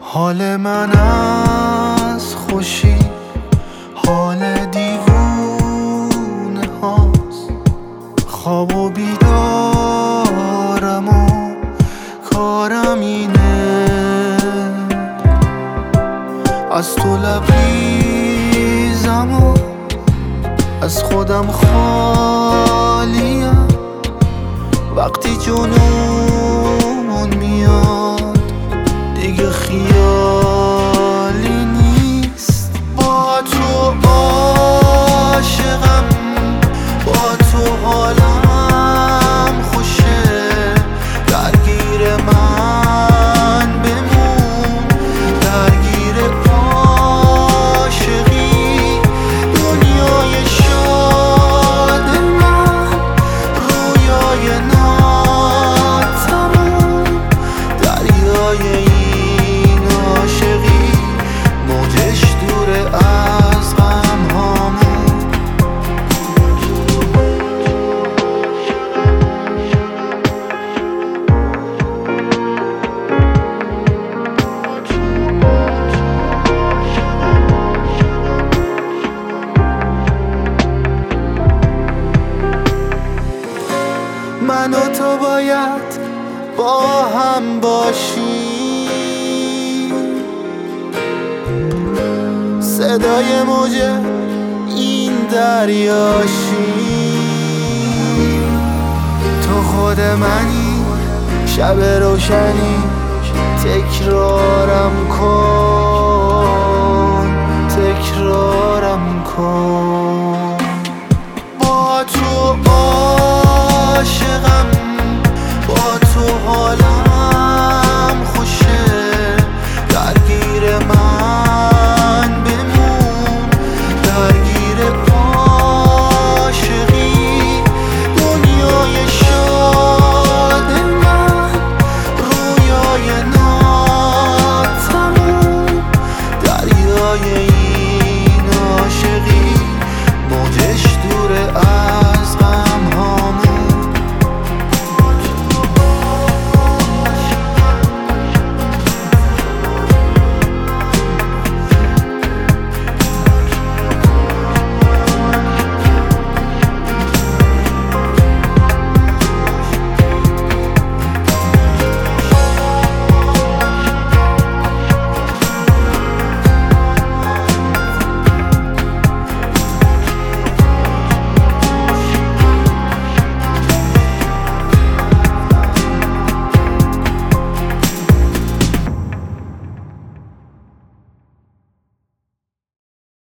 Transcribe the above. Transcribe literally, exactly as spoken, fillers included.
حال من از خوشی حال دیوونه هاست، خواب و بیدارم و کارم اینه، از تو لبریزم و از خودم خالیم. وقتی جنون میاد دیگه خیالی نیست. با تو عاشقم، با تو حالم خوشه، درگیر من بمون، درگیر عاشقی. دنیای شاد من، رویای ناتموم، دریای این عاشقی، موجش دوره از غم هامون. من و تو باید با هم باشیم، صدای موج این دریاشیم. تو خود منی، شب روشنی